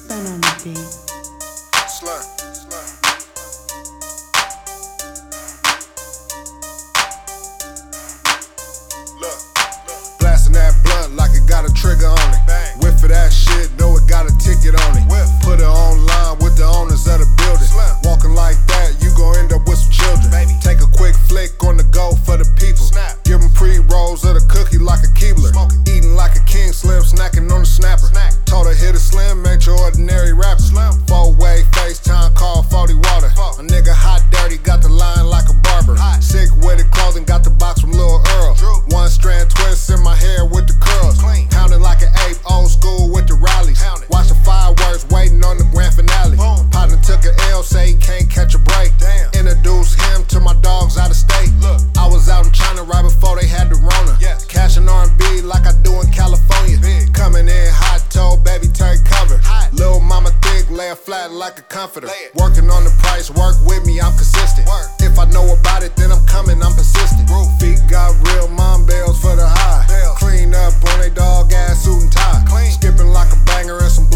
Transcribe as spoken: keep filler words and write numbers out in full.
Ben on the beat. Slur. Slur. Look, look. Blasting that blunt like it got a trigger on it. Bang. Whiff of that shit, know it got a ticket on it. Whiff. Put it online with the owners of the building. Slim. Walking like that, you gon' end up with some children. Baby. Take a quick flick on the go for the people. Snap. Give them pre-rolls of the cookie like a Keebler. Smoking. Eating like a king, slim, snacking on the snapper. Snack. Told her hit a slim, ain't your ordinary rapper. Slim. Four-way FaceTime call, forty water. Fuck. A nigga hot, dirty, got the line like a barber. Hot. Sick with it, clothing, got the box from Lil Earl. True. One strand twist in my hair with the curls. Clean. Pounding like an ape, old school with the rallies. Watch the fireworks, waiting on the grand finale. Boom. Partner took a L, say he can't catch a break. Damn. Introduce him to my dogs out of state. Look. I was out in China right before they had the Rona. Yes. Cash and R and B like I do in California. Big. Coming in hot, told baby turn cover. Hot. Lil' mama thick, lay her flat like a comforter. Working on the price, work with me, I'm consistent. Work. If I know about it, then I'm coming, I'm persistent. Roof. Feet got real mom bells for the high. Bells. Clean up on a dog ass suit and tie. Clean. Skipping like a banger and some